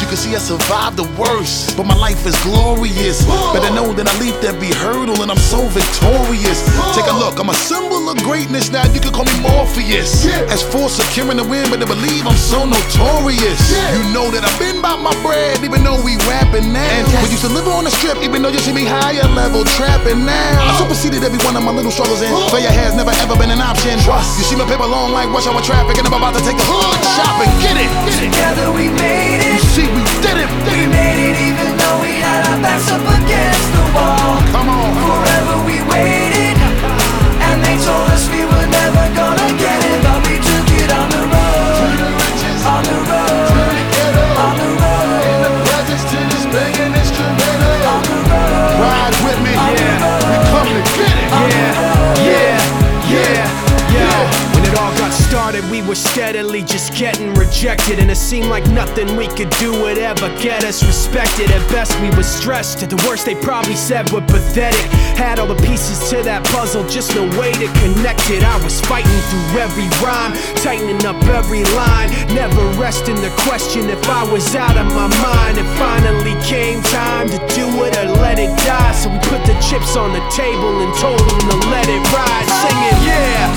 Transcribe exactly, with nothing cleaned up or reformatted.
You can see I survived the worst, but my life is glorious. Better know that I leaped every hurdle and I'm so victorious. Take a look, I'm a symbol of greatness now, you can call me Morpheus. As for securing the win, better believe I'm so notorious. You know that I've been about my bread, even though we rapping now. We used to live on the strip, even though you see me higher level trapping now. I superseded every one of my little struggles and failure has never ever been an option. You see my paper long like rush hour traffic and I'm about to take the hood shopping. Get it! Together we made it. You see we did it! We made it even though we had our backs up against the wall. Come on! Forever we waited, and they told us we were never gonna get it, but we took it on the road, on the road, on the road, in the presence to this begging instrumental, on the road. Ride with me, yeah. We come to get it. Yeah, yeah, yeah, yeah. When it all got started, we were steadily just getting rejected, and it seemed like nothing we could do would ever get us respected. At best we were stressed, at the worst they probably said we're pathetic. Had all the pieces to that puzzle, just no way to connect it. I was fighting through every rhyme, tightening up every line, never resting the question if I was out of my mind. It finally came time to do it or let it die, so we put the chips on the table and told them to let it ride, singing yeah.